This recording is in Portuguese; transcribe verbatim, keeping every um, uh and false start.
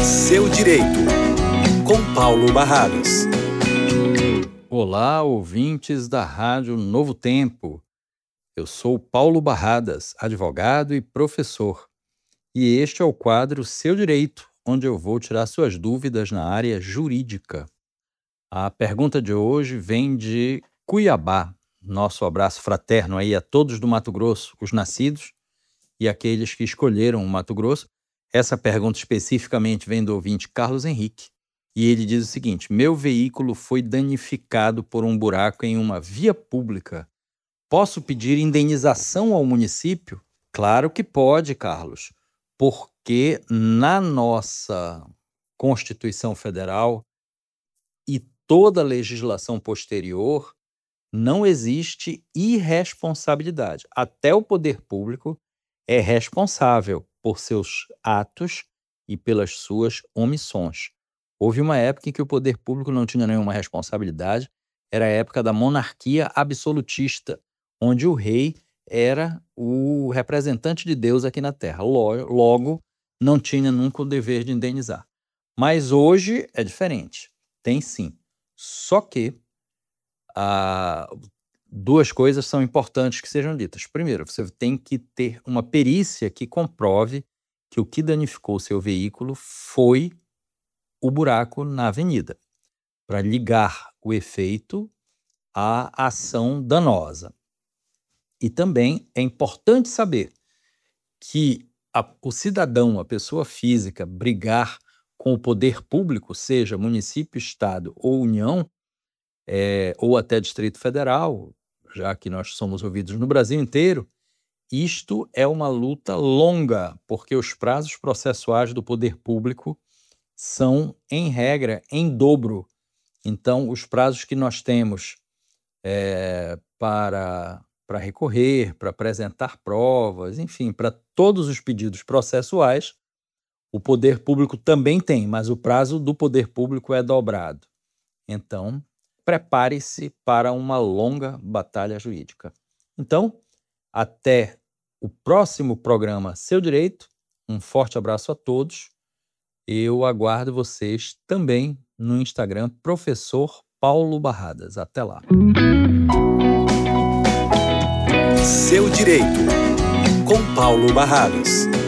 Seu Direito, com Paulo Barradas. Olá, ouvintes da Rádio Novo Tempo. Eu sou Paulo Barradas, advogado e professor. E este é o quadro Seu Direito, onde eu vou tirar suas dúvidas na área jurídica. A pergunta de hoje vem de Cuiabá. Nosso abraço fraterno aí a todos do Mato Grosso, os nascidos e aqueles que escolheram o Mato Grosso. Essa pergunta especificamente vem do ouvinte Carlos Henrique. E ele diz o seguinte: meu veículo foi danificado por um buraco em uma via pública. Posso pedir indenização ao município? Claro que pode, Carlos, porque na nossa Constituição Federal e toda a legislação posterior não existe irresponsabilidade. Até o poder público é responsável por seus atos e pelas suas omissões. Houve uma época em que o poder público não tinha nenhuma responsabilidade, era a época da monarquia absolutista, onde o rei era o representante de Deus aqui na Terra. Logo, não tinha nunca o dever de indenizar. Mas hoje é diferente, tem sim. Só que ah, duas coisas são importantes que sejam ditas. Primeiro, você tem que ter uma perícia que comprove que o que danificou o seu veículo foi o buraco na avenida, para ligar o efeito à ação danosa. E também é importante saber que a, o cidadão, a pessoa física, brigar com o poder público, seja município, estado ou União, é, ou até Distrito Federal, já que nós somos ouvidos no Brasil inteiro, isto é uma luta longa, porque os prazos processuais do poder público são, em regra, em dobro. Então, os prazos que nós temos é, para, para recorrer, para apresentar provas, enfim, para todos os pedidos processuais, o poder público também tem, mas o prazo do poder público é dobrado. Então, prepare-se para uma longa batalha jurídica. Então, até o próximo programa Seu Direito. Um forte abraço a todos. Eu aguardo vocês também no Instagram, Professor Paulo Barradas. Até lá. Seu Direito, com Paulo Barradas.